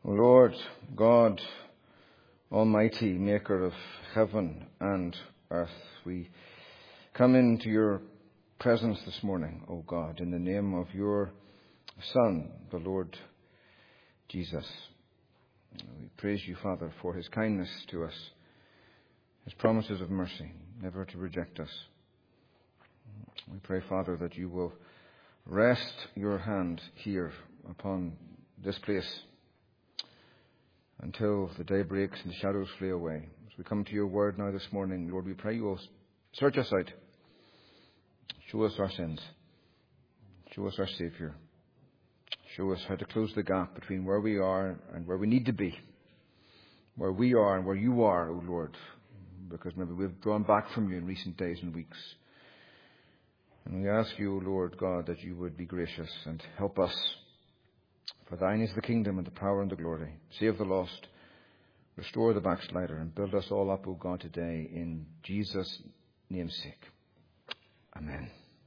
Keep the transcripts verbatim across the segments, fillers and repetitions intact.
O Lord God Almighty, maker of heaven and earth, we come into your presence this morning, O God, in the name of your Son, the Lord Jesus. We praise you, Father, for his kindness to us, his promises of mercy, never to reject us. We pray, Father, that you will rest your hand here upon this place until the day breaks and the shadows flee away. As we come to your word now this morning, Lord, we pray you will search us out. Show us our sins. Show us our Saviour. Show us how to close the gap between where we are and where we need to be. Where we are and where you are, O Lord. Because maybe we've drawn back from you in recent days and weeks. And we ask you, O Lord God, that you would be gracious and help us. For thine is the kingdom and the power and the glory. Save the lost, restore the backslider, and build us all up, O God, today in Jesus' name's sake. Amen.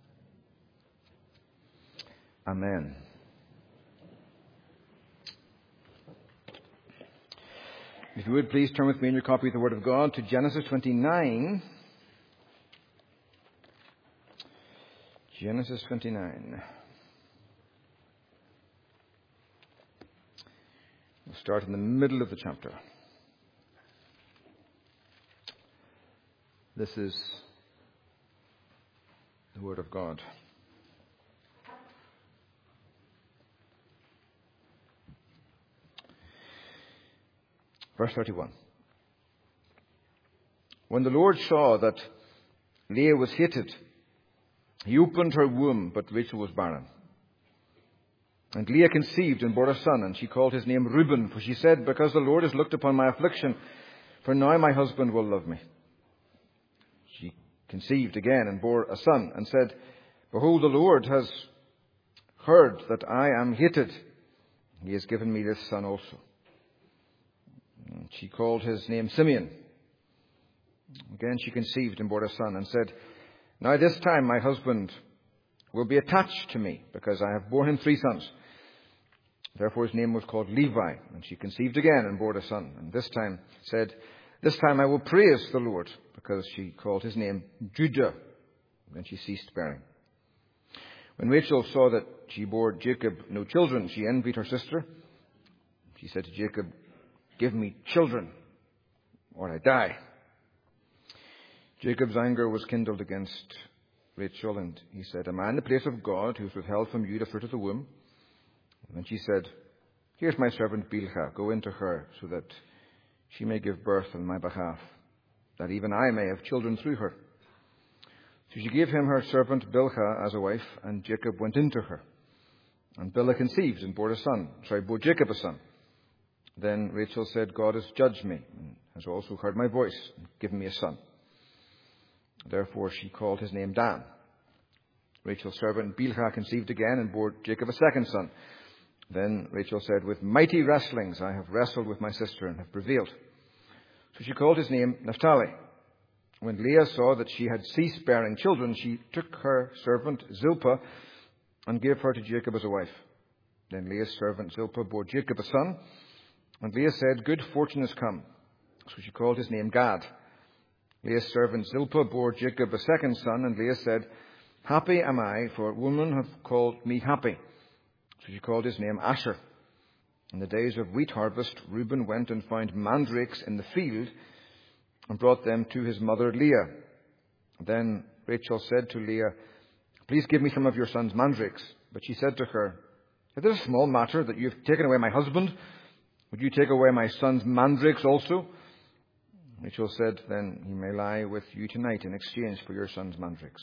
Amen. If you would, please turn with me in your copy of the Word of God to Genesis twenty-nine. Genesis twenty-nine. We'll start in the middle of the chapter. This is the Word of God. Verse thirty-one. When the Lord saw that Leah was hated, he opened her womb, but Rachel was barren. And Leah conceived and bore a son, and she called his name Reuben, for she said, because the Lord has looked upon my affliction, for now my husband will love me. She conceived again and bore a son, and said, behold, the Lord has heard that I am hated. He has given me this son also. And she called his name Simeon. Again she conceived and bore a son, and said, now this time my husband will be attached to me, because I have borne him three sons. Therefore his name was called Levi. And she conceived again and bore a son, and this time said, this time I will praise the Lord, because she called his name Judah. Then she ceased bearing. When Rachel saw that she bore Jacob no children, she envied her sister. She said to Jacob, give me children, or I die. Jacob's anger was kindled against Rachel, and he said, am I in the place of God, who has withheld from you the fruit of the womb? And then she said, here's my servant Bilhah, go into her, so that she may give birth on my behalf, that even I may have children through her. So she gave him her servant Bilhah as a wife, and Jacob went into her. And Bilhah conceived and bore a son, sorry, bore Jacob a son. Then Rachel said, God has judged me, and has also heard my voice, and given me a son. Therefore she called his name Dan. Rachel's servant Bilhah conceived again and bore Jacob a second son. Then Rachel said, with mighty wrestlings I have wrestled with my sister and have prevailed. So she called his name Naphtali. When Leah saw that she had ceased bearing children, she took her servant Zilpah and gave her to Jacob as a wife. Then Leah's servant Zilpah bore Jacob a son. And Leah said, good fortune has come. So she called his name Gad. Leah's servant Zilpah bore Jacob a second son, and Leah said, happy am I, for women have called me happy. So she called his name Asher. In the days of wheat harvest, Reuben went and found mandrakes in the field and brought them to his mother Leah. Then Rachel said to Leah, please give me some of your son's mandrakes. But she said to her, is it a small matter that you have taken away my husband? Would you take away my son's mandrakes also? Rachel said, then he may lie with you tonight in exchange for your son's mandrakes.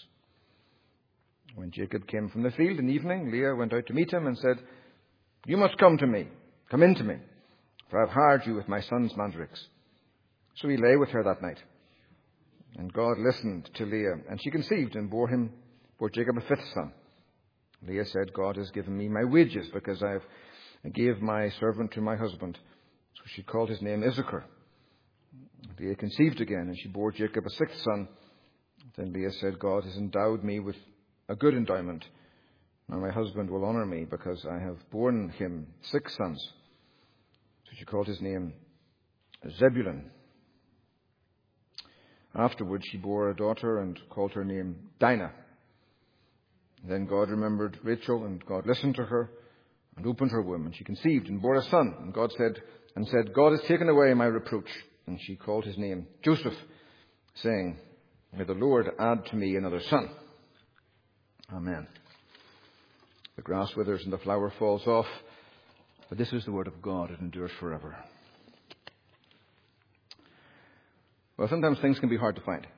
When Jacob came from the field in the evening, Leah went out to meet him and said, you must come to me, come in to me, for I have hired you with my son's mandrakes. So he lay with her that night. And God listened to Leah, and she conceived and bore him, bore Jacob a fifth son. Leah said, God has given me my wages, because I have I gave my servant to my husband. So she called his name Issachar. Leah conceived again, and she bore Jacob a sixth son. Then Leah said, God has endowed me with a good endowment. Now my husband will honor me, because I have borne him six sons. She called his name Zebulun. Afterwards, she bore a daughter and called her name Dinah. Then God remembered Rachel, and God listened to her and opened her womb, and she conceived and bore a son. And God said, and said, God has taken away my reproach. And she called his name Joseph, saying, may the Lord add to me another son. Amen. The grass withers and the flower falls off, but this is the word of God. It endures forever. Well, sometimes things can be hard to find.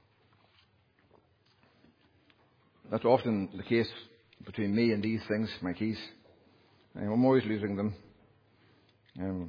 That's often the case between me and these things, my keys. I'm always losing them. Um,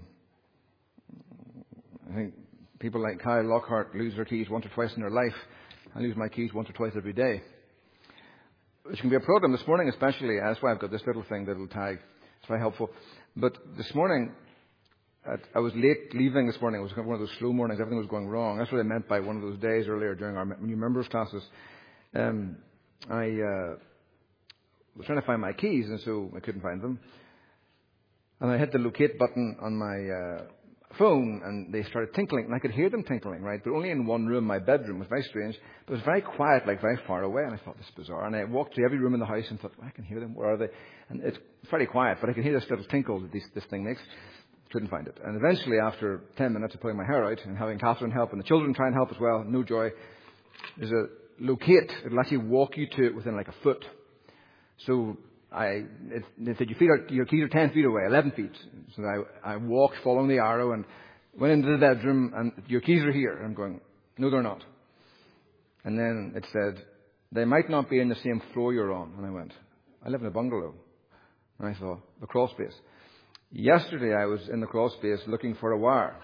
I think people like Kyle Lockhart lose their keys once or twice in their life. I lose my keys once or twice every day. Which can be a problem this morning especially. That's why I've got this little thing, the little tag. It's very helpful. But this morning, I was late leaving this morning. It was one of those slow mornings. Everything was going wrong. That's what I meant by one of those days earlier during our new members' classes. Um, I uh, was trying to find my keys, and so I couldn't find them. And I hit the locate button on my uh, phone, and they started tinkling. And I could hear them tinkling, right? But only in one room, my bedroom. It was very strange. But it was very quiet, like very far away. And I thought, this is bizarre. And I walked to every room in the house and thought, well, I can hear them. Where are they? And it's very quiet, but I can hear this little tinkle that this, this thing makes. Couldn't find it. And eventually, after ten minutes of pulling my hair out and having Catherine help and the children try and help as well, no joy, there's a locate. It'll actually walk you to it within like a foot. So I, it, they said your feet are, your keys are ten feet away, eleven feet. So I, I walked following the arrow and went into the bedroom, and your keys are here. And I'm going, no, they're not. And then it said, they might not be in the same floor you're on. And I went, I live in a bungalow. And I thought, the crawl space. Yesterday I was in the crawl space looking for a wire.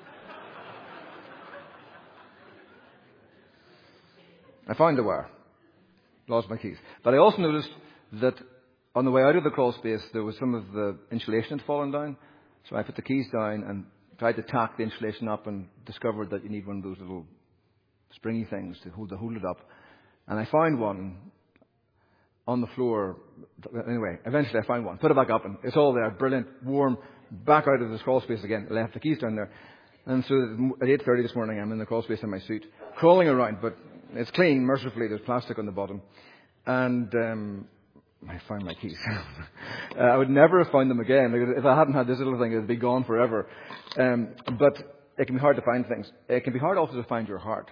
I found the wire. Lost my keys. But I also noticed that on the way out of the crawl space there was some of the insulation had fallen down. So I put the keys down and tried to tack the insulation up and discovered that you need one of those little springy things to hold, to hold it up. And I found one on the floor. Anyway, eventually I found one. Put it back up and it's all there. Brilliant. Warm. Back out of this crawl space again. Left the keys down there. And so at eight thirty this morning I'm in the crawl space in my suit. Crawling around, but it's clean, mercifully. There's plastic on the bottom. And um, I found my keys. uh, I would never have found them again. If I hadn't had this little thing, it would be gone forever. Um, but it can be hard to find things. It can be hard also to find your heart.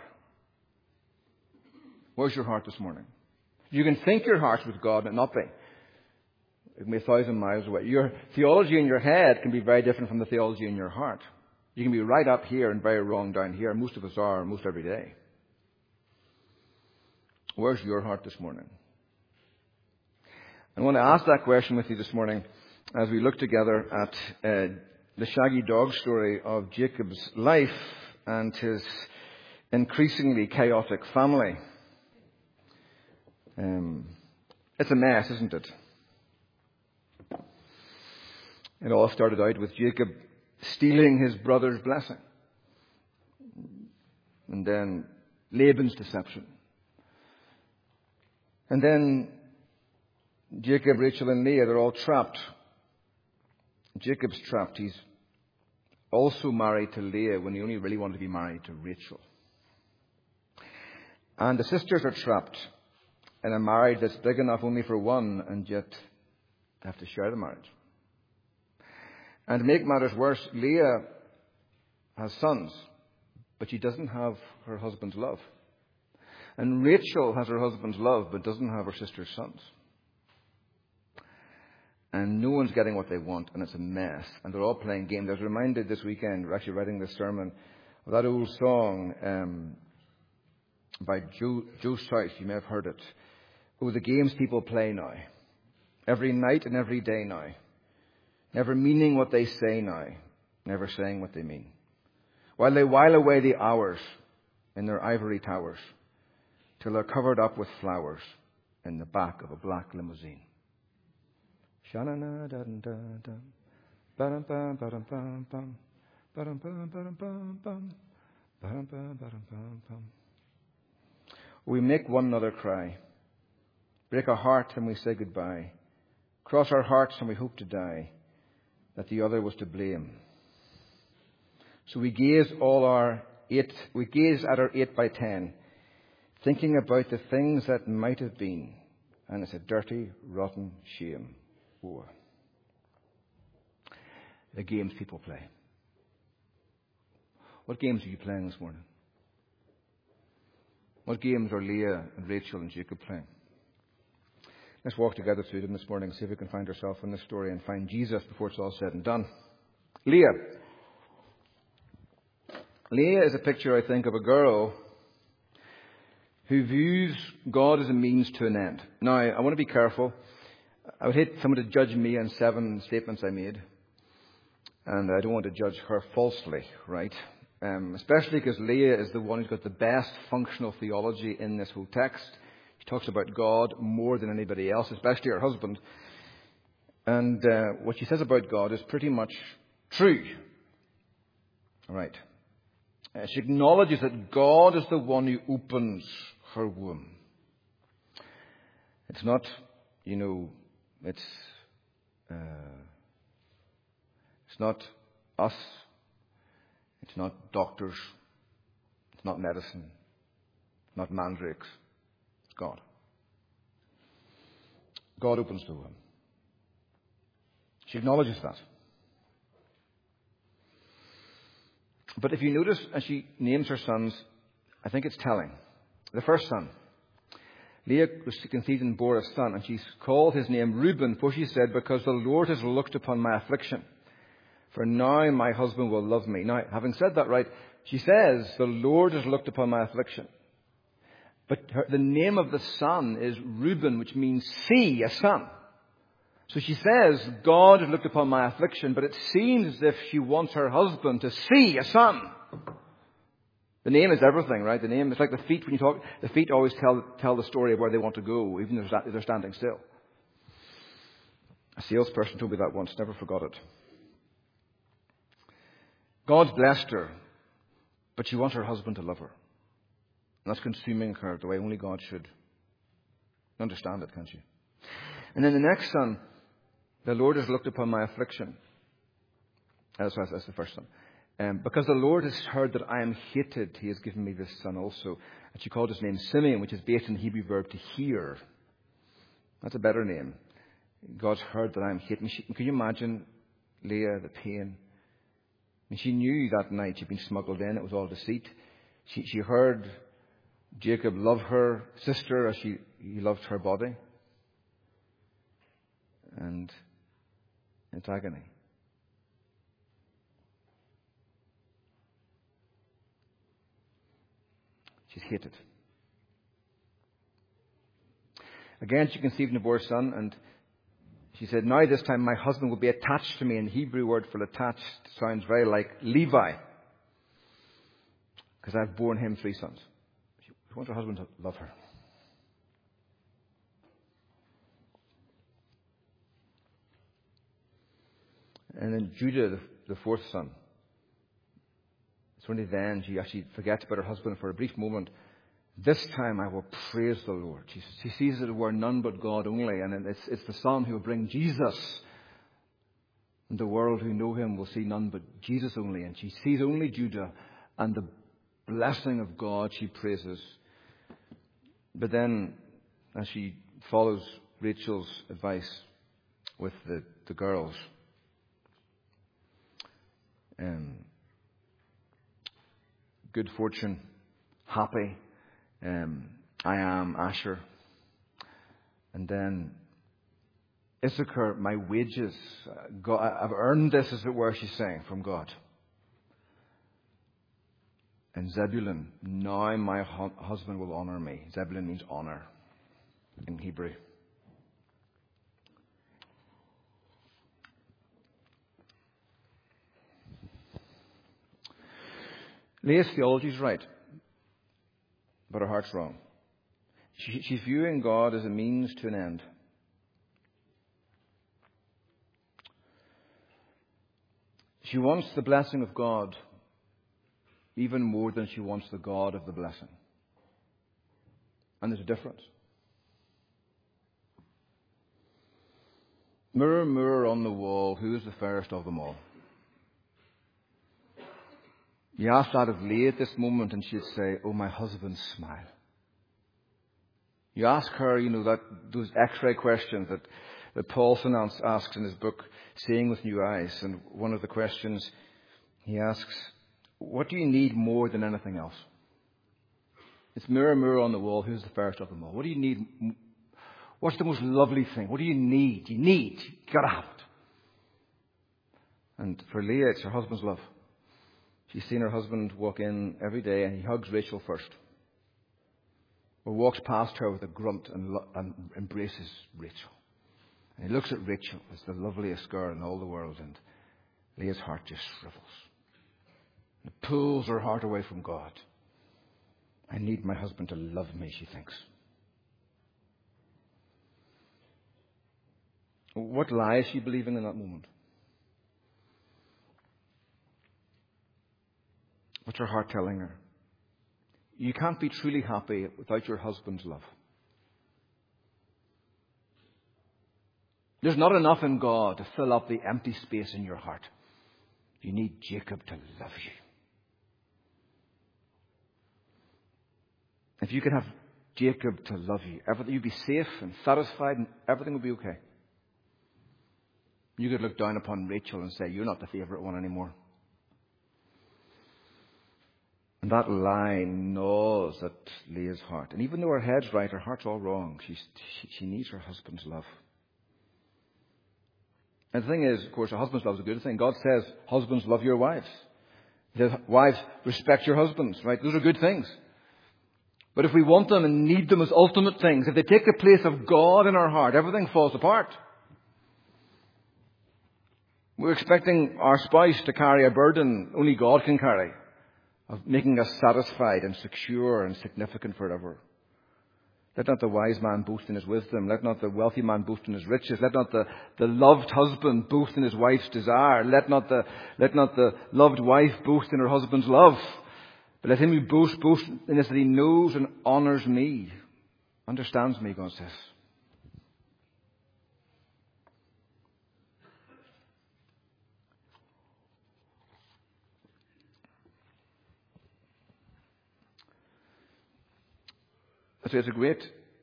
Where's your heart this morning? You can think your heart's with God and not be. It can be a thousand miles away. Your theology in your head can be very different from the theology in your heart. You can be right up here and very wrong down here. Most of us are, most every day. Where's your heart this morning? I want to ask that question with you this morning as we look together at uh, the shaggy dog story of Jacob's life and his increasingly chaotic family. Um, it's a mess, isn't it? It all started out with Jacob stealing his brother's blessing. And then Laban's deception. And then Jacob, Rachel and Leah, they're all trapped. Jacob's trapped. He's also married to Leah when he only really wanted to be married to Rachel. And the sisters are trapped in a marriage that's big enough only for one, and yet they have to share the marriage. And to make matters worse, Leah has sons, but she doesn't have her husband's love. And Rachel has her husband's love, but doesn't have her sister's sons. And no one's getting what they want, and it's a mess. And they're all playing games. I was reminded this weekend, we're actually writing this sermon, of that old song um, by Joe, Joe South. You may have heard it. Oh, the games people play now. Every night and every day now. Never meaning what they say now. Never saying what they mean. While they while away the hours in their ivory towers, till they're covered up with flowers in the back of a black limousine. We make one another cry. Break our heart and we say goodbye. Cross our hearts and we hope to die that the other was to blame. So we gaze all our eight, we gaze at our eight by ten, thinking about the things that might have been, and it's a dirty, rotten shame. Oh. The games people play. What games are you playing this morning? What games are Leah and Rachel and Jacob playing? Let's walk together through them this morning and see if we can find ourselves in this story and find Jesus before it's all said and done. Leah. Leah is a picture, I think, of a girl who views God as a means to an end. Now, I want to be careful. I would hate someone to judge me on seven statements I made. And I don't want to judge her falsely, right? Um, especially because Leah is the one who's got the best functional theology in this whole text. She talks about God more than anybody else, especially her husband. And uh, what she says about God is pretty much true. All right. Uh, she acknowledges that God is the one who opens her womb. It's not, you know, it's uh, it's not us. It's not doctors. It's not medicine. Not mandrakes. It's God. God opens the womb. She acknowledges that. But if you notice, as she names her sons, I think it's telling. The first son, Leah was conceived and bore a son, and she called his name Reuben, for she said, because the Lord has looked upon my affliction. For now my husband will love me. Now, having said that, right, she says, the Lord has looked upon my affliction. But her, the name of the son is Reuben, which means see, a son. So she says, God has looked upon my affliction, but it seems as if she wants her husband to see a son. The name is everything, right? The name, it's like the feet when you talk, the feet always tell, tell the story of where they want to go, even if they're standing still. A salesperson told me that once, never forgot it. God's blessed her, but she wants her husband to love her. And that's consuming her the way only God should. Understand it, can't you? And then the next son, the Lord has looked upon my affliction. That's, that's the first son. Um, because the Lord has heard that I am hated, he has given me this son also. And she called his name Simeon, which is based on the Hebrew verb to hear. That's a better name. God's heard that I am hated. Can you imagine Leah, the pain? And she knew that night she'd been smuggled in. It was all deceit. She, she heard Jacob love her sister as she, he loved her body. And it's agony. She's hated. Again, she conceived and bore a son, and she said, now this time my husband will be attached to me. And the Hebrew word for attached sounds very like Levi. Because I've borne him three sons. She wants her husband to love her. And then Judah, the, the fourth son. It's only then she actually forgets about her husband for a brief moment. This time I will praise the Lord. She, she sees it were none but God only. And it's, it's the Son who will bring Jesus. And the world who know him will see none but Jesus only. And she sees only Judah and the blessing of God she praises. But then, as she follows Rachel's advice with the, the girls, um, good fortune, happy, um, I am Asher. And then Issachar, my wages, uh, God, I've earned this, as it were, she's saying, from God. And Zebulun, now my hu- husband will honor me. Zebulun means honor in Hebrew. Leah's theology is right, but her heart's wrong. She, she's viewing God as a means to an end. She wants the blessing of God even more than she wants the God of the blessing. And there's a difference. Mirror, mirror on the wall, who is the fairest of them all? You ask that of Leah at this moment and she'd say, oh, my husband's smile. You ask her, you know, that those X-ray questions that, that Paulson asks in his book, Seeing with New Eyes. And one of the questions he asks, what do you need more than anything else? It's mirror, mirror on the wall. Who's the fairest of them all? What do you need? What's the most lovely thing? What do you need? You need. You gotta have it. And for Leah, it's her husband's love. She's seen her husband walk in every day and he hugs Rachel first. Or walks past her with a grunt and, lo- and embraces Rachel. And he looks at Rachel as the loveliest girl in all the world, and Leah's heart just shrivels. It pulls her heart away from God. I need my husband to love me, she thinks. What lie is she believing in that moment? What's her heart telling her? You can't be truly happy without your husband's love. There's not enough in God to fill up the empty space in your heart. You need Jacob to love you. If you could have Jacob to love you, everything, you'd be safe and satisfied and everything would be okay. You could look down upon Rachel and say, you're not the favourite one anymore. And that lie gnaws at Leah's heart. And even though her head's right, her heart's all wrong. She's, she, she needs her husband's love. And the thing is, of course, a husband's love is a good thing. God says, husbands, love your wives. He says, wives, respect your husbands, right? Those are good things. But if we want them and need them as ultimate things, if they take the place of God in our heart, everything falls apart. We're expecting our spouse to carry a burden only God can carry, of making us satisfied and secure and significant forever. Let not the wise man boast in his wisdom. Let not the wealthy man boast in his riches. Let not the, the loved husband boast in his wife's desire. Let not the, let not the loved wife boast in her husband's love. But let him who boasts, boast in this, that he knows and honours me. Understands me, God says. So it's a great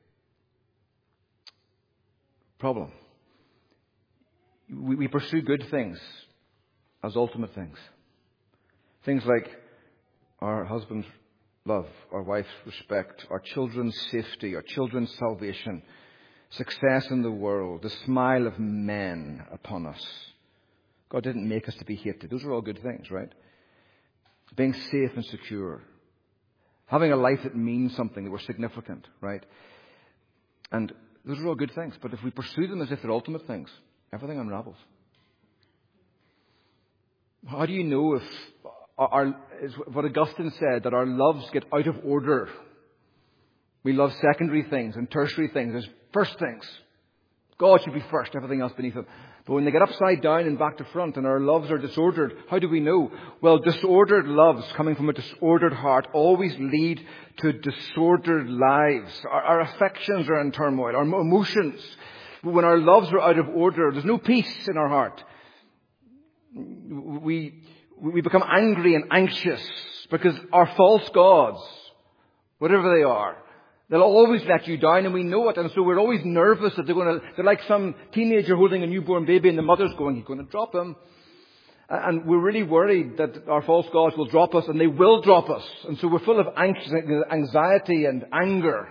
problem. We, we pursue good things as ultimate things. Things like our husband's love, our wife's respect, our children's safety, our children's salvation, success in the world, the smile of men upon us. God didn't make us to be hated. Those are all good things, right? Being safe and secure. Having a life that means something, that we're significant, right? And those are all good things. But if we pursue them as if they're ultimate things, everything unravels. How do you know if our, is what Augustine said, that our loves get out of order? We love secondary things and tertiary things as first things. God should be first, everything else beneath him. But when they get upside down and back to front and our loves are disordered, how do we know? Well, disordered loves coming from a disordered heart always lead to disordered lives. Our, our affections are in turmoil, our emotions. When our loves are out of order, there's no peace in our heart. We, we become angry and anxious because our false gods, whatever they are, they'll always let you down, and we know it. And so we're always nervous that they're going to, they're like some teenager holding a newborn baby and the mother's going, he's going to drop him. And we're really worried that our false gods will drop us, and they will drop us. And so we're full of anxiety and anger.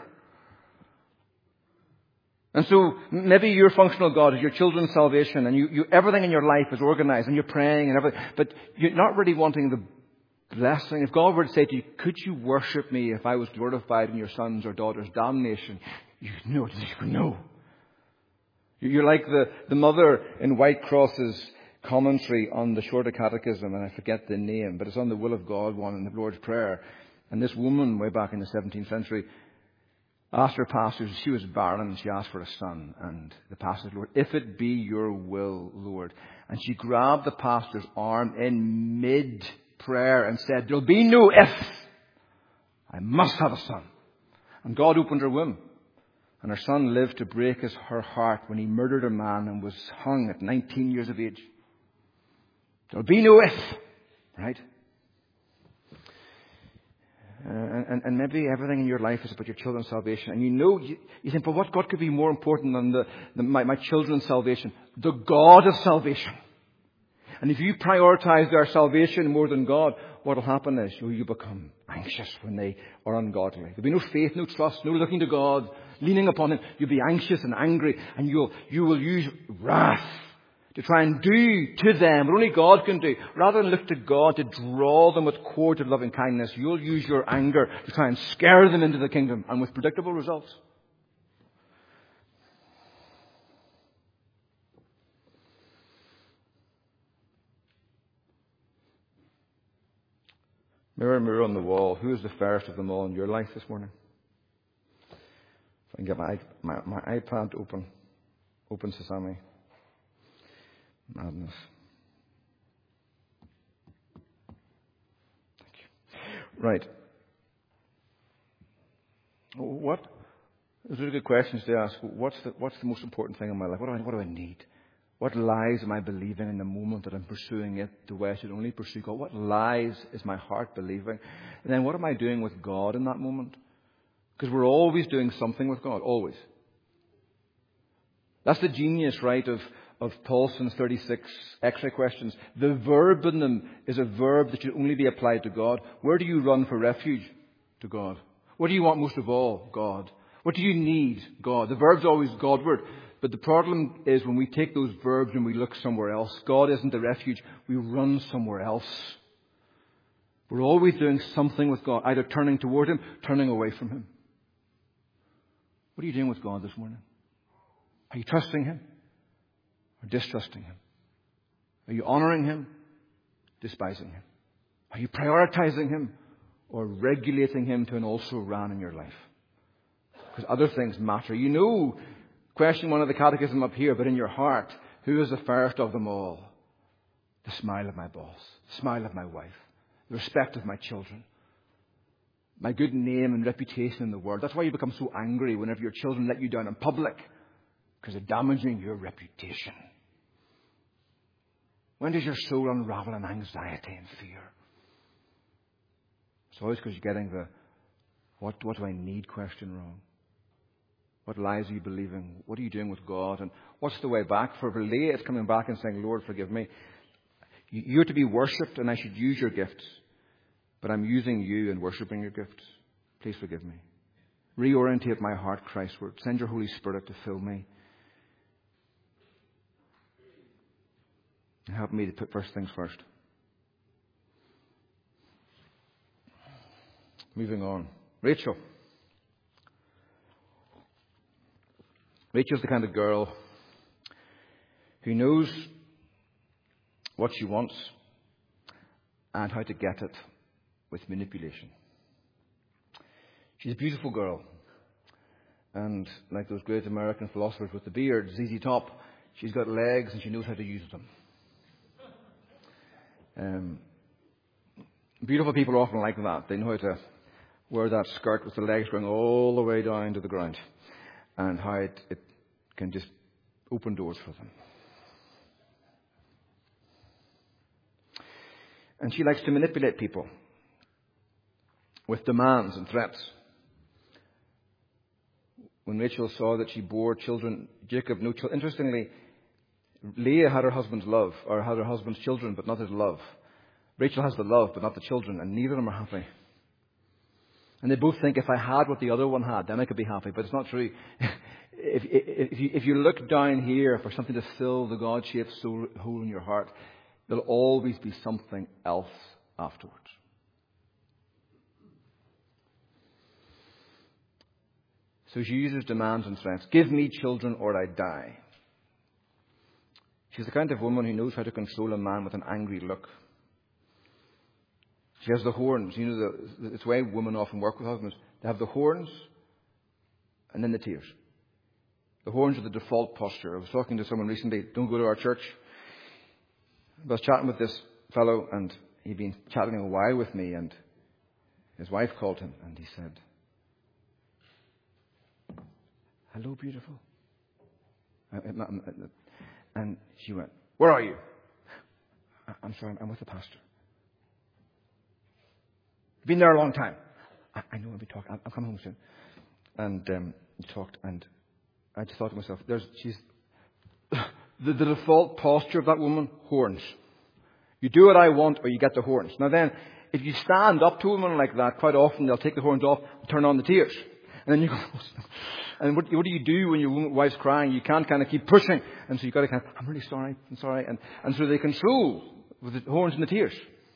And so maybe your functional God is your children's salvation, and you, you everything in your life is organized, and you're praying and everything, but you're not really wanting the blessing. If God were to say to you, could you worship me if I was glorified in your sons or daughters' damnation? You know, you know. You're like the, the mother in Whitecross's commentary on the Shorter Catechism, and I forget the name, but it's on the Will of God one in the Lord's Prayer. And this woman, way back in the seventeenth century, asked her pastor, she was barren, and she asked for a son. And the pastor said, Lord, if it be your will, Lord. And she grabbed the pastor's arm in mid prayer and said, there'll be no if. I must have a son. And God opened her womb. And her son lived to break his, her heart when he murdered a man and was hung at nineteen years of age. There'll be no if. Right? and, and maybe everything in your life is about your children's salvation. And you know, you, you think, but what God could be more important than the, the, my, my children's salvation? The God of salvation. And if you prioritize their salvation more than God, what will happen is you, you become anxious when they are ungodly. There'll be no faith, no trust, no looking to God, leaning upon Him. You'll be anxious and angry, and you'll, you will use wrath to try and do to them what only God can do. Rather than look to God to draw them with cords of loving kindness, you'll use your anger to try and scare them into the kingdom, and with predictable results. Mirror, mirror on the wall, who is the fairest of them all in your life this morning? If I can get my, my, my iPad open. Open Sesame. Madness. Thank you. Right. What? Those are good questions to ask. What's the, what's the most important thing in my life? What do I, what do I need? What lies am I believing in the moment that I'm pursuing it the way I should only pursue God? What lies is my heart believing? And then what am I doing with God in that moment? Because we're always doing something with God. Always. That's the genius, right, of, of Paulson's thirty-six X-ray questions. The verb in them is a verb that should only be applied to God. Where do you run for refuge? To God. What do you want most of all? God. What do you need? God. The verb's always Godward. But the problem is when we take those verbs and we look somewhere else. God isn't the refuge. We run somewhere else. We're always doing something with God. Either turning toward Him, turning away from Him. What are you doing with God this morning? Are you trusting Him or distrusting Him? Are you honoring Him, despising Him? Are you prioritizing Him or regulating Him to an also ran in your life? Because other things matter. You know, question one of the catechism up here, but in your heart, who is the fairest of them all? The smile of my boss, the smile of my wife, the respect of my children, my good name and reputation in the world. That's why you become so angry whenever your children let you down in public, because they're damaging your reputation. When does your soul unravel in anxiety and fear? It's always because you're getting the what, what do I need question wrong. What lies are you believing? What are you doing with God? And what's the way back? For Leah, it's coming back and saying, Lord, forgive me. You're to be worshipped and I should use your gifts. But I'm using you and worshipping your gifts. Please forgive me. Reorientate my heart Christward. Send your Holy Spirit to fill me. And help me to put first things first. Moving on. Rachel. Rachel's the kind of girl who knows what she wants and how to get it with manipulation. She's a beautiful girl. And like those great American philosophers with the beard, Z Z Top, she's got legs and she knows how to use them. Um, beautiful people are often like that. They know how to wear that skirt with the legs going all the way down to the ground. And how it, it can just open doors for them. And she likes to manipulate people with demands and threats. When Rachel saw that she bore children, Jacob no children. Interestingly, Leah had her husband's love, or had her husband's children, but not his love. Rachel has the love, but not the children, and neither of them are happy. And they both think, if I had what the other one had, then I could be happy. But it's not true. if, if, if, you, if you look down here for something to fill the God-shaped soul, hole in your heart, there'll always be something else afterwards. So she uses demands and threats. Give me children or I die. She's the kind of woman who knows how to control a man with an angry look. She has the horns. You know, the, it's the way women often work with husbands. They have the horns and then the tears. The horns are the default posture. I was talking to someone recently, don't go to our church. I was chatting with this fellow and he'd been chatting a while with me and his wife called him and he said, hello, beautiful. And she went, where are you? I'm sorry, I'm with the pastor. Been there a long time. I, I know I'll be talking. I'm, I'm coming home soon. And um, we talked, and I just thought to myself, there's, she's, the, the default posture of that woman, horns. You do what I want or you get the horns. Now then, if you stand up to a woman like that, quite often they'll take the horns off and turn on the tears. And then you go, and what, what do you do when your wife's crying? You can't kind of keep pushing. And so you've got to kind of, I'm really sorry, I'm sorry. And, and so they control with the horns and the tears.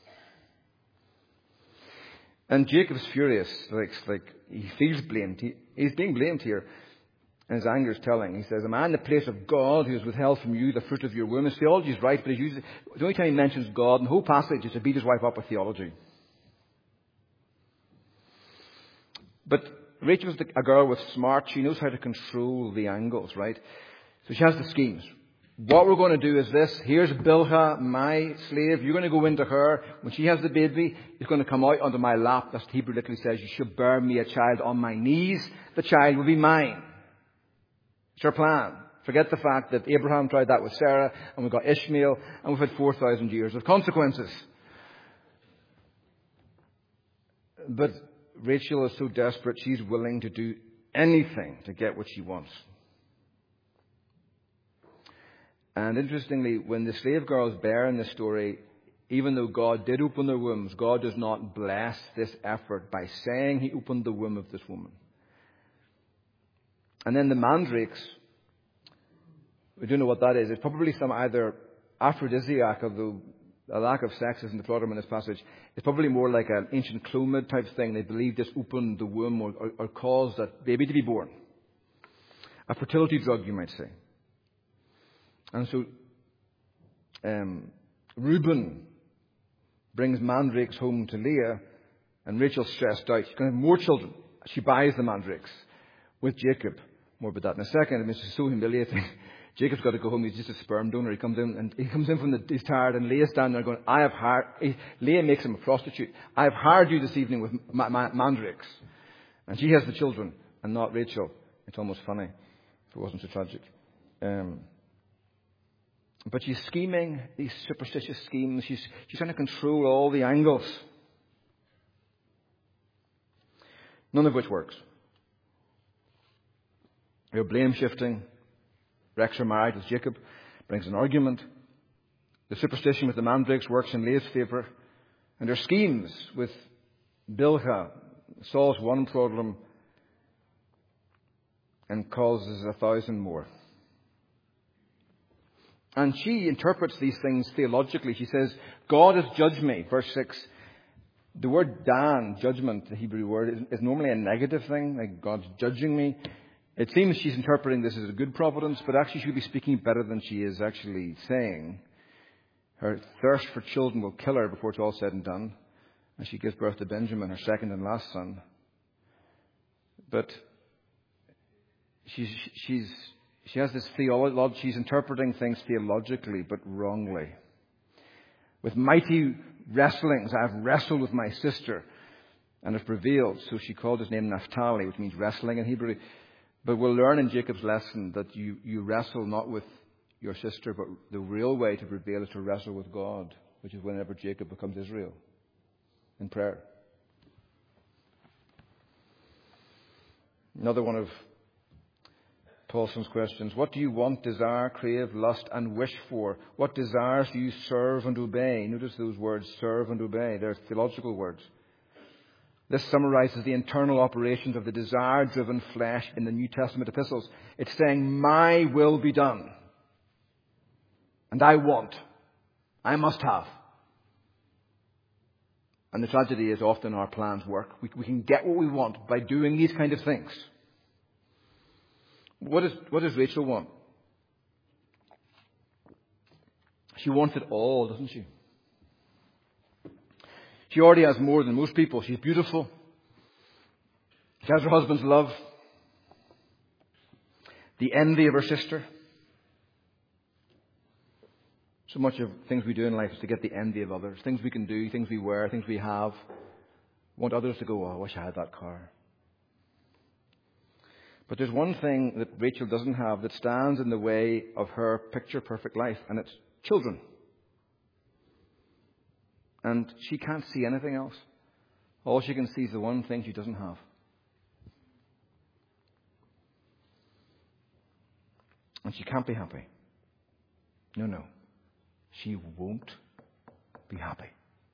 And Jacob's furious, like, like he feels blamed. He, he's being blamed here. And his anger is telling. He says, am I in the place of God who has withheld from you the fruit of your womb? His theology is right, but he's usually, the only time he mentions God in the whole passage is to beat his wife up with theology. But Rachel's a girl with smart. She knows how to control the angles, right? So she has the schemes. What we're going to do is this. Here's Bilhah, my slave. You're going to go into her. When she has the baby, it's going to come out onto my lap. That's what Hebrew literally says. You shall bear me a child on my knees. The child will be mine. It's her plan. Forget the fact that Abraham tried that with Sarah, and we've got Ishmael, and we've had four thousand years of consequences. But Rachel is so desperate, she's willing to do anything to get what she wants. And interestingly, when the slave girls bear in the story, even though God did open their wombs, God does not bless this effort by saying he opened the womb of this woman. And then the mandrakes, we don't know what that is. It's probably some either aphrodisiac, although a lack of sex isn't the problem in this passage. It's probably more like an ancient Clomid type thing. They believe this opened the womb or, or, or caused that baby to be born. A fertility drug, you might say. And so um, Reuben brings mandrakes home to Leah, and Rachel's stressed out. She's going to have more children. She buys the mandrakes with Jacob. More about that in a second. I mean, it's so humiliating. Jacob's got to go home. He's just a sperm donor. He comes in and he comes in from the, he's tired, and Leah's standing there going, I have hired, he, Leah makes him a prostitute. I have hired you this evening with ma- ma- mandrakes. And she has the children and not Rachel. It's almost funny if it wasn't so tragic. Um, but she's scheming, these superstitious schemes. She's, she's trying to control all the angles. None of which works. Her blame shifting wrecks her marriage with Jacob, brings an argument. The superstition with the mandrakes works in Leah's favour. And her schemes with Bilhah solves one problem and causes a thousand more. And she interprets these things theologically. She says, God has judged me. Verse six. The word dan, judgment, the Hebrew word, is, is normally a negative thing, like God's judging me. It seems she's interpreting this as a good providence, but actually she'll be speaking better than she is actually saying. Her thirst for children will kill her before it's all said and done. And she gives birth to Benjamin, her second and last son. But she's, she's, she has this theology, she's interpreting things theologically, but wrongly. With mighty wrestlings, I have wrestled with my sister and have prevailed. So she called his name Naphtali, which means wrestling in Hebrew. But we'll learn in Jacob's lesson that you, you wrestle not with your sister, but the real way to prevail is to wrestle with God, which is whenever Jacob becomes Israel, in prayer. Another one of Paulson's questions. What do you want, desire, crave, lust, and wish for? What desires do you serve and obey? Notice those words, serve and obey. They're theological words. This summarizes the internal operations of the desire-driven flesh in the New Testament epistles. It's saying, my will be done. And I want. I must have. And the tragedy is often our plans work. We, we can get what we want by doing these kind of things. What, is, what does Rachel want? She wants it all, doesn't she? She already has more than most people. She's beautiful. She has her husband's love. The envy of her sister. So much of things we do in life is to get the envy of others. Things we can do, things we wear, things we have. Want others to go, oh, I wish I had that car. But there's one thing that Rachel doesn't have that stands in the way of her picture-perfect life, and it's children. And she can't see anything else. All she can see is the one thing she doesn't have. And she can't be happy. No, no. She won't be happy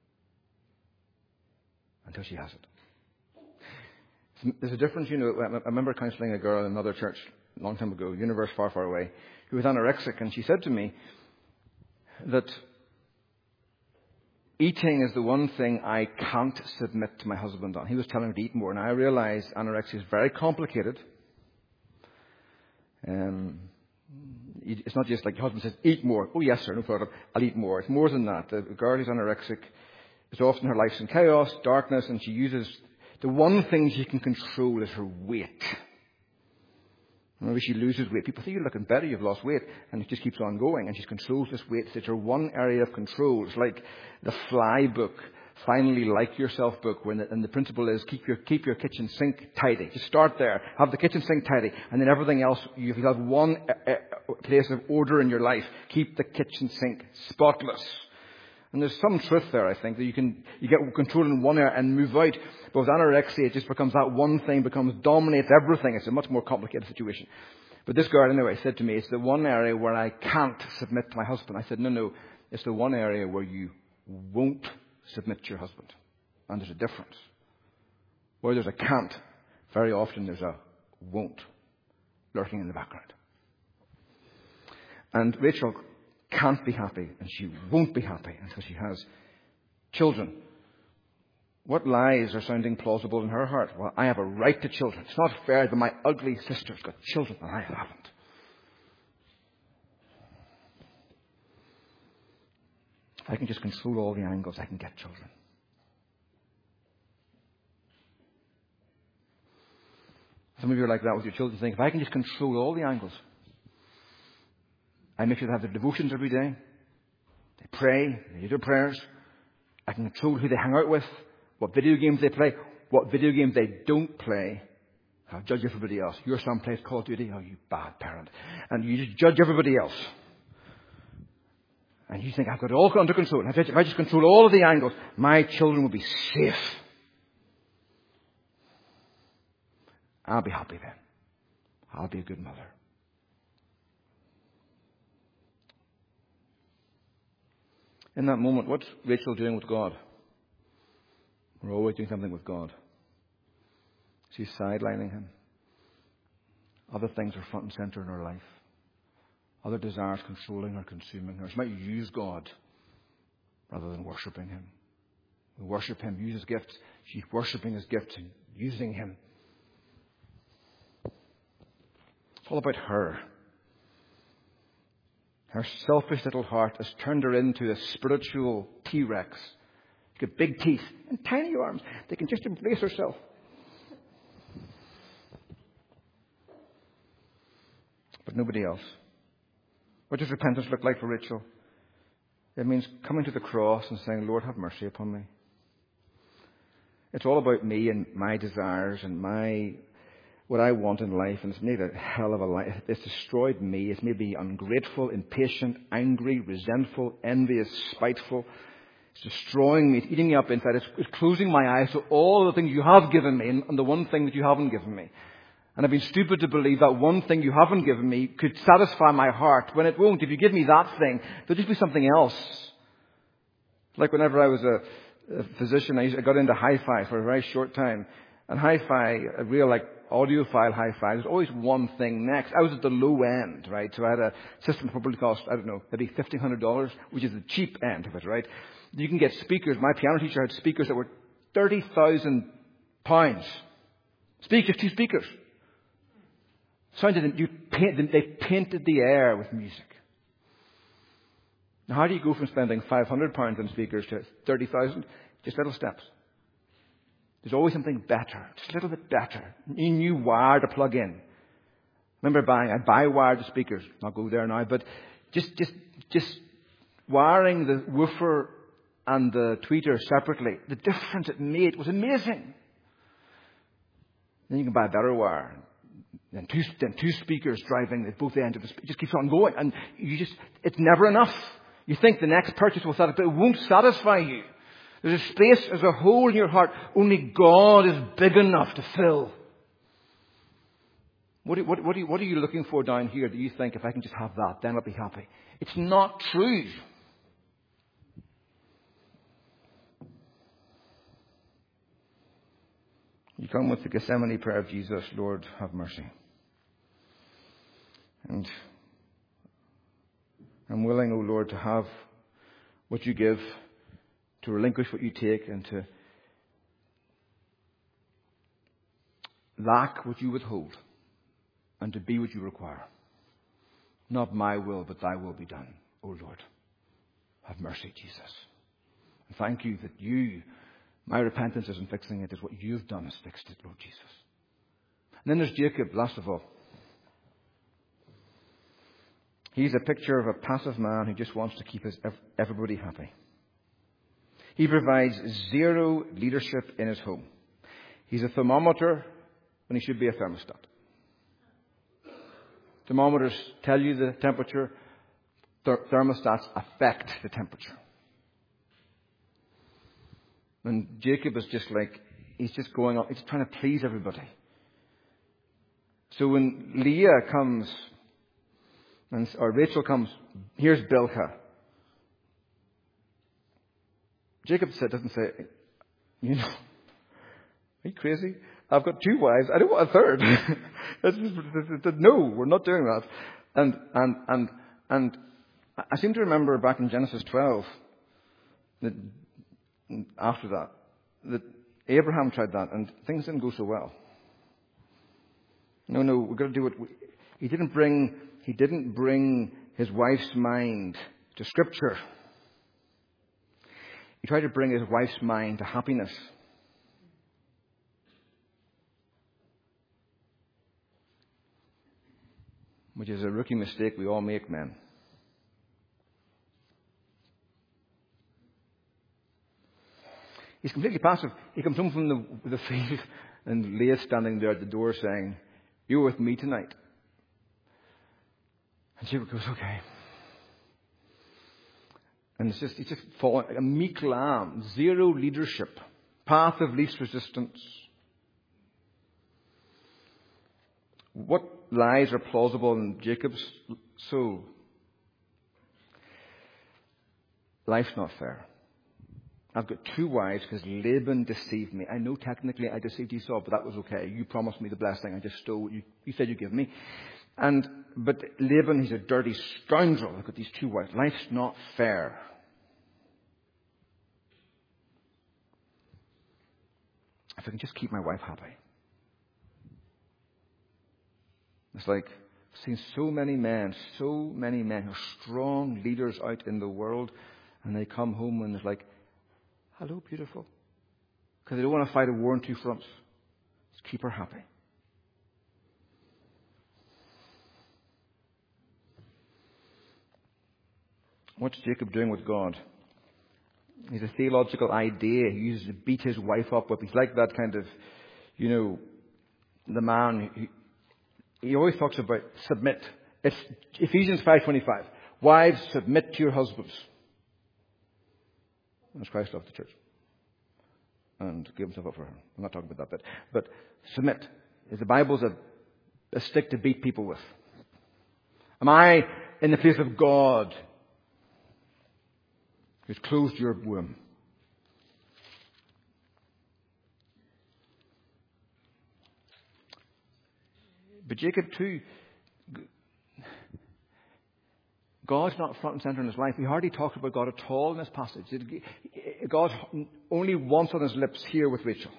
until she has it. There's a difference, you know. I remember counseling a girl in another church a long time ago, universe far, far away, who was anorexic, and she said to me that eating is the one thing I can't submit to my husband on. He was telling her to eat more, and I realized anorexia is very complicated. Um, it's not just like your husband says, eat more. Oh, yes, sir, no problem. I'll eat more. It's more than that. The girl who's anorexic is often her life's in chaos, darkness, and she uses the one thing she can control is her weight. Maybe she loses weight. People think you're looking better, you've lost weight, and it just keeps on going. And she controls this weight. It's her one area of control. It's like the Fly book, Finally Like Yourself book, when the, and the principle is keep your keep your kitchen sink tidy. Just start there. Have the kitchen sink tidy, and then everything else. You have one uh, uh, place of order in your life. Keep the kitchen sink spotless. And there's some truth there, I think, that you can you get control in one area and move out. But with anorexia, it just becomes that one thing becomes dominates everything. It's a much more complicated situation. But this girl, anyway, said to me, it's the one area where I can't submit to my husband. I said, no, no, it's the one area where you won't submit to your husband. And there's a difference. Where there's a can't, very often there's a won't lurking in the background. And Rachel can't be happy, and she won't be happy until she has children. What lies are sounding plausible in her heart? Well, I have a right to children. It's not fair that my ugly sister's got children and I haven't. If I can just control all the angles, I can get children. Some of you are like that with your children, think, if I can just control all the angles, I make sure they have their devotions every day. They pray. They do their prayers. I can control who they hang out with, what video games they play, what video games they don't play. I'll judge everybody else. Your son plays Call of Duty. Oh, you bad parent. And you just judge everybody else. And you think, I've got it all under control. If I just control all of the angles, my children will be safe. I'll be happy then. I'll be a good mother. In that moment, what's Rachel doing with God? We're always doing something with God. She's sidelining him. Other things are front and center in her life. Other desires controlling her, consuming her. She might use God rather than worshipping him. We worship him, use his gifts. She's worshipping his gifts and using him. It's all about her. Her selfish little heart has turned her into a spiritual T-Rex. She's got big teeth and tiny arms. They can just embrace herself. But nobody else. What does repentance look like for Rachel? It means coming to the cross and saying, Lord, have mercy upon me. It's all about me and my desires and my what I want in life, and it's made a hell of a life. It's destroyed me. It's made me ungrateful, impatient, angry, resentful, envious, spiteful. It's destroying me. It's eating me up inside. It's, it's closing my eyes to all the things you have given me and, and the one thing that you haven't given me. And I've been stupid to believe that one thing you haven't given me could satisfy my heart when it won't. If you give me that thing, there'll just be something else. Like whenever I was a, a physician, I, used, I got into hi-fi for a very short time. And hi-fi, a real like audiophile hi-fi, there's always one thing next. I was at the low end, right? So I had a system that probably cost, I don't know, maybe fifteen hundred dollars, which is the cheap end of it, right? You can get speakers. My piano teacher had speakers that were thirty thousand pounds. Speakers, two speakers. Sounded, you paint, they painted the air with music. Now, how do you go from spending five hundred pounds on speakers to thirty thousand? Just little steps. There's always something better, just a little bit better. A new wire to plug in. Remember buying, I buy wired speakers. I'll go there now, but just, just, just wiring the woofer and the tweeter separately. The difference it made was amazing. Then you can buy a better wire. Then two, then two speakers driving at both ends of the speaker. It just keeps on going. And you just, it's never enough. You think the next purchase will satisfy, but it won't satisfy you. There's a space, there's a hole in your heart only God is big enough to fill. What, do, what, what, do you, what are you looking for down here that you think, if I can just have that, then I'll be happy? It's not true. You come with the Gethsemane prayer of Jesus, Lord, have mercy. And I'm willing, O Lord, to have what you give, to relinquish what you take, and to lack what you withhold, and to be what you require. Not my will, but thy will be done, O Lord. Have mercy, Jesus. And thank you that you, my repentance isn't fixing it, it's what you've done has fixed it, Lord Jesus. And then there's Jacob, last of all. He's a picture of a passive man who just wants to keep his, everybody happy. He provides zero leadership in his home. He's a thermometer when he should be a thermostat. Thermometers tell you the temperature. Ther- thermostats affect the temperature. And Jacob is just like, he's just going on, he's trying to please everybody. So when Leah comes, and, or Rachel comes, here's Bilhah. Jacob said, doesn't say, you know, are you crazy? I've got two wives. I don't want a third. It's just, no, we're not doing that. And, and, and, and I seem to remember back in Genesis twelve, that after that, that Abraham tried that and things didn't go so well. No, no, we've got to do it. He didn't bring, he didn't bring his wife's mind to Scripture. He tried to bring his wife's mind to happiness. Which is a rookie mistake we all make, men. He's completely passive. He comes home from the, the field and Leah's standing there at the door saying, "You're with me tonight." And Jacob goes, "Okay." And it's just, he's just falling like a meek lamb. Zero leadership. Path of least resistance. What lies are plausible in Jacob's soul? Life's not fair. I've got two wives because Laban deceived me. I know technically I deceived Esau, but that was okay. You promised me the blessing. I just stole what you, you said you'd give me. And, but Laban, he's a dirty scoundrel. I've got these two wives. Life's not fair. If I can just keep my wife happy. It's like, I've seen so many men, so many men who are strong leaders out in the world, and they come home and it's like, "Hello, beautiful." Because they don't want to fight a war on two fronts. Just keep her happy. What's Jacob doing with God? He's a theological idea he uses to beat his wife up with. He's like that kind of, you know, the man who, he always talks about submit. It's Ephesians five twenty-five. Wives, submit to your husbands. As Christ loved the church and gave himself up for her. I'm not talking about that bit. But submit. The Bible's a, a stick to beat people with. Am I in the place of God who's closed your womb? But Jacob too, God's not front and center in his life. He hardly talks about God at all in this passage. God only once on his lips here with Rachel.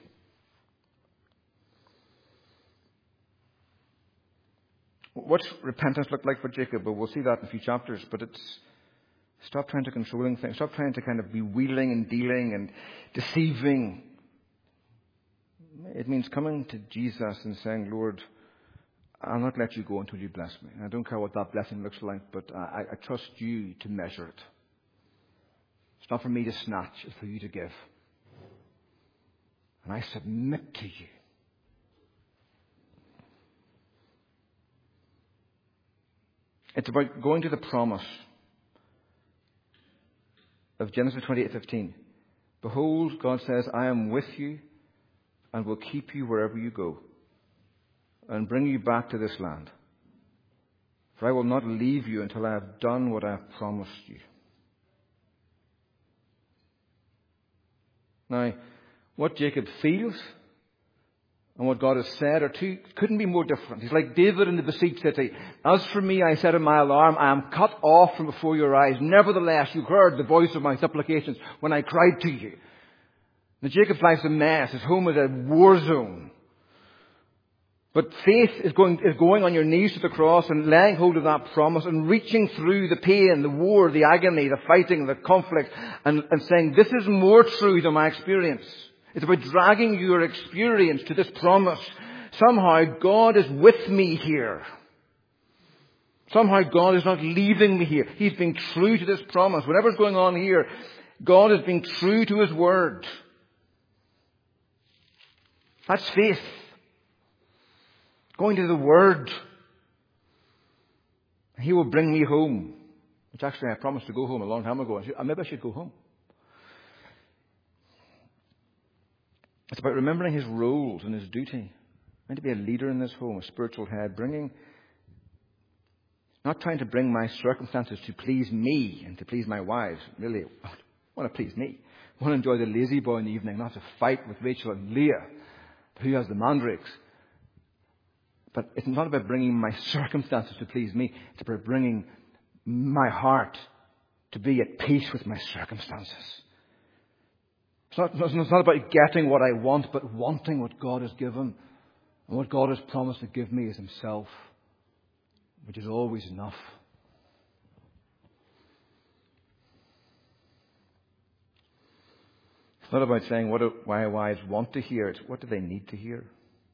What's repentance look like for Jacob? Well, we'll see that in a few chapters. But it's stop trying to controlling things. Stop trying to kind of be wheeling and dealing and deceiving. It means coming to Jesus and saying, "Lord, I'll not let you go until you bless me. I don't care what that blessing looks like, but I, I trust you to measure it. It's not for me to snatch, it's for you to give. And I submit to you." It's about going to the promise of Genesis twenty-eight fifteen. Behold, God says, I am with you and will keep you wherever you go and bring you back to this land. For I will not leave you until I have done what I have promised you. Now, what Jacob feels and what God has said are two, couldn't be more different. He's like David in the besieged city. As for me, I said in my alarm, I am cut off from before your eyes. Nevertheless, you heard the voice of my supplications when I cried to you. Now, Jacob's life's a mess. His home is a war zone. But faith is going, is going on your knees to the cross and laying hold of that promise and reaching through the pain, the war, the agony, the fighting, the conflict, and, and saying, this is more true than my experience. It's about dragging your experience to this promise. Somehow God is with me here. Somehow God is not leaving me here. He's being true to this promise. Whatever's going on here, God is being true to His word. That's faith. Going to the Word. He will bring me home. Which actually I promised to go home a long time ago. I should, maybe I should go home. It's about remembering his roles and his duty. I'm to be a leader in this home, a spiritual head, bringing, not trying to bring my circumstances to please me and to please my wives. Really, I want to please me. I want to enjoy the lazy boy in the evening, not to fight with Rachel and Leah, who has the mandrakes. But it's not about bringing my circumstances to please me. It's about bringing my heart to be at peace with my circumstances. It's not, it's not about getting what I want, but wanting what God has given. And what God has promised to give me is Himself, which is always enough. It's not about saying what do my wives want to hear. It's what do they need to hear.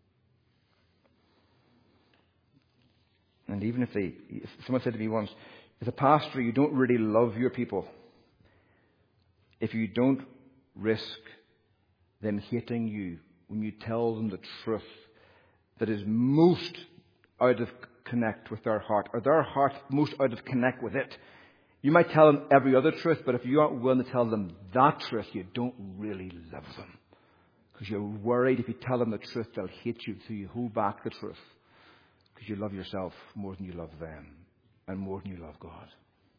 And even if they, if someone said to me once, as a pastor, you don't really love your people if you don't risk them hating you when you tell them the truth that is most out of connect with their heart, or their heart most out of connect with it. You might tell them every other truth, but if you aren't willing to tell them that truth, you don't really love them. Because you're worried if you tell them the truth, they'll hate you, so you hold back the truth. Because you love yourself more than you love them, and more than you love God.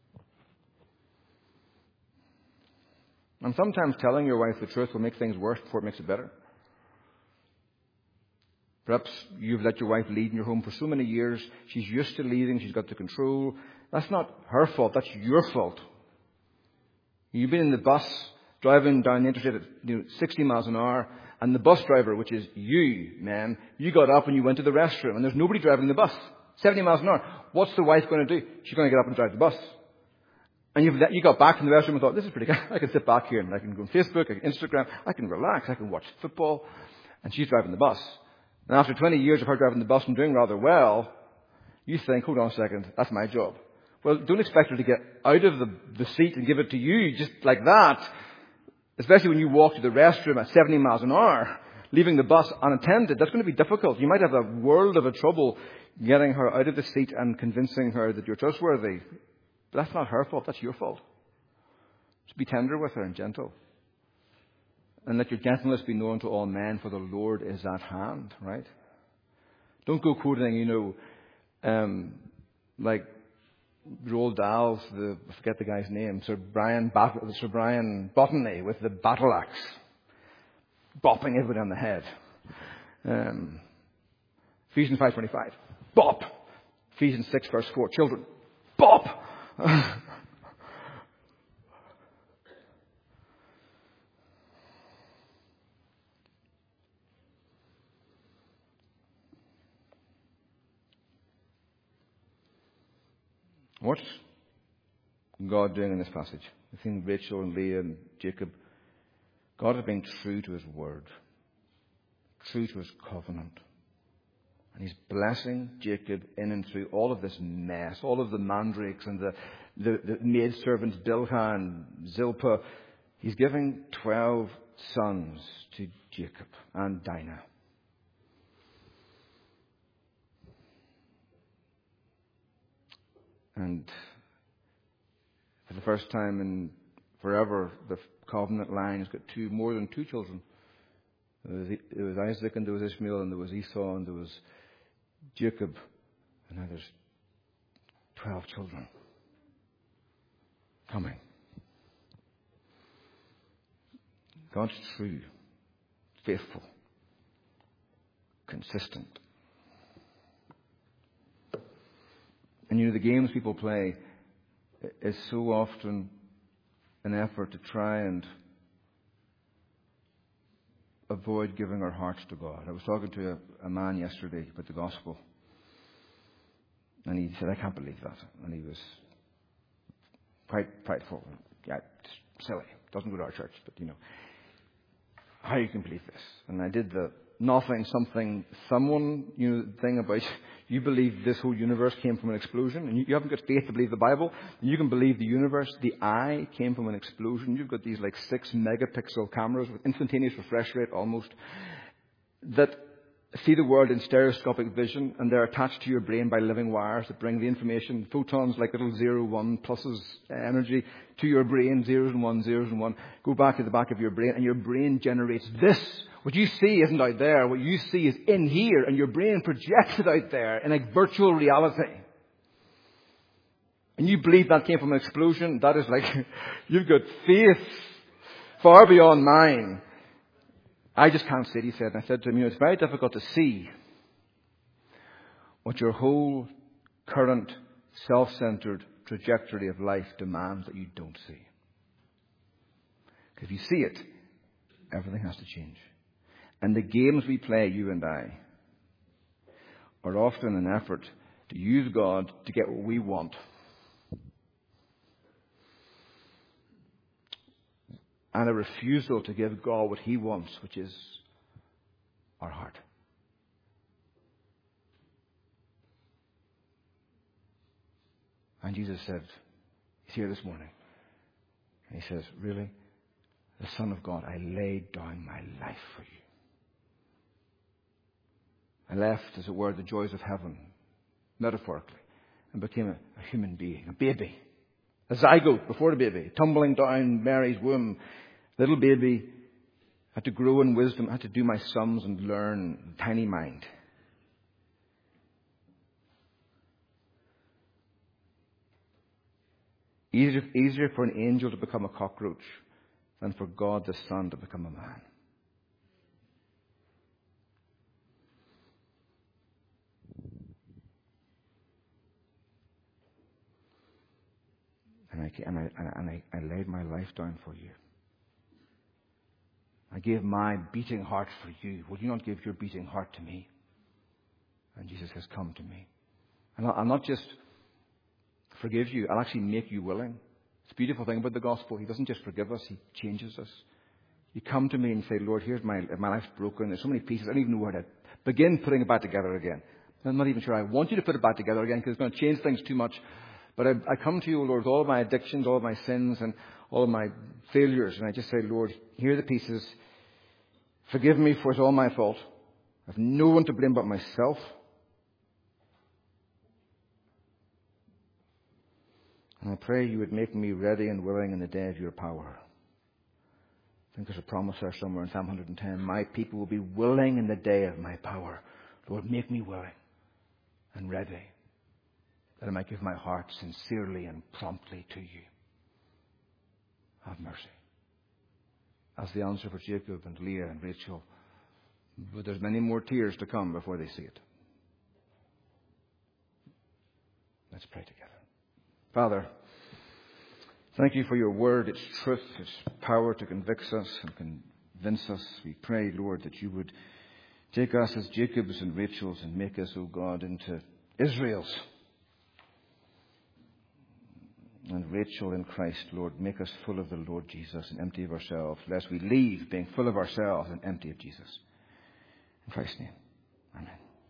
And sometimes telling your wife the truth will make things worse before it makes it better. Perhaps you've let your wife lead in your home for so many years. She's used to leading. She's got the control. That's not her fault. That's your fault. You've been in the bus driving down the interstate at you know, sixty miles an hour. And the bus driver, which is you, man, you got up and you went to the restroom. And there's nobody driving the bus. seventy miles an hour. What's the wife going to do? She's going to get up and drive the bus. And you've, you got back from the restroom and thought, this is pretty good. I can sit back here and I can go on Facebook, I can Instagram, I can relax, I can watch football. And she's driving the bus. And after twenty years of her driving the bus and doing rather well, you think, hold on a second, that's my job. Well, don't expect her to get out of the, the seat and give it to you just like that. Especially when you walk to the restroom at seventy miles an hour, leaving the bus unattended. That's going to be difficult. You might have a world of a trouble getting her out of the seat and convincing her that you're trustworthy. But that's not her fault. That's your fault. Just be tender with her and gentle. And let your gentleness be known to all men, for the Lord is at hand, right? Don't go quoting, you know, um, like Roald Dahl's, the, I forget the guy's name, Sir Brian, Bat- Sir Brian Botany with the battle axe, bopping everybody on the head. Um, Ephesians five twenty-five, bop. Ephesians six verse four, children, bop. What's God doing in this passage? Between Rachel and Leah and Jacob, God is being true to His word, true to His covenant. And He's blessing Jacob in and through all of this mess, all of the mandrakes and the, the, the maidservants, Bilhah and Zilpah. He's giving twelve sons to Jacob and Dinah. And for the first time in forever, the covenant line has got two, more than two children. There was, there was Isaac and there was Ishmael and there was Esau and there was Jacob. And now there's twelve children coming. God's true, faithful, consistent. And you know, the games people play is so often an effort to try and avoid giving our hearts to God. I was talking to a, a man yesterday about the gospel. And he said, I can't believe that. And he was quite prideful. Yeah, it's silly. Doesn't go to our church, but you know. How you can believe this? And I did the nothing, something, someone, you know, thing about you believe this whole universe came from an explosion, and you, you haven't got faith to believe the Bible. You can believe the universe, the eye came from an explosion. You've got these like six megapixel cameras with instantaneous refresh rate almost that see the world in stereoscopic vision, and they're attached to your brain by living wires that bring the information, photons like little zero, one pluses uh, energy to your brain, zeros and ones, zeros and one, go back to the back of your brain, and your brain generates this. What you see isn't out there. What you see is in here, and your brain projects it out there in a virtual reality. And you believe that came from an explosion. That is like, you've got faith far beyond mine. I just can't see it, he said. And I said to him, you know, it's very difficult to see what your whole current self-centered trajectory of life demands that you don't see. Because if you see it, everything has to change. And the games we play, you and I, are often an effort to use God to get what we want. And a refusal to give God what He wants, which is our heart. And Jesus said, He's here this morning. And He says, really? The Son of God, I laid down my life for you. I left, as it were, the joys of heaven, metaphorically, and became a, a human being, a baby. A zygote before the baby, tumbling down Mary's womb. Little baby had to grow in wisdom, had to do my sums and learn, tiny mind. Easier, easier for an angel to become a cockroach than for God the Son to become a man. And I, and, I, and I, I laid my life down for you. I gave my beating heart for you. Will you not give your beating heart to me? And Jesus says, come to me. And I'll, I'll not just forgive you, I'll actually make you willing. It's a beautiful thing about the gospel. He doesn't just forgive us, He changes us. You come to me and say, Lord, here's my, my life's broken. There's so many pieces. I don't even know where to begin putting it back together again. I'm not even sure I want you to put it back together again because it's going to change things too much. But I, I come to you, Lord, with all of my addictions, all of my sins, and all of my failures. And I just say, Lord, here are the pieces. Forgive me for it's all my fault. I have no one to blame but myself. And I pray you would make me ready and willing in the day of your power. I think there's a promise there somewhere in Psalm one hundred ten. My people will be willing in the day of my power. Lord, make me willing and ready, that I might give my heart sincerely and promptly to you. Have mercy. As the answer for Jacob and Leah and Rachel, but there's many more tears to come before they see it. Let's pray together. Father, thank you for your word, its truth, its power to convict us and convince us. We pray, Lord, that you would take us as Jacob's and Rachel's and make us, O God, into Israel's. And Rachel in Christ, Lord, make us full of the Lord Jesus and empty of ourselves, lest we leave being full of ourselves and empty of Jesus. In Christ's name, amen.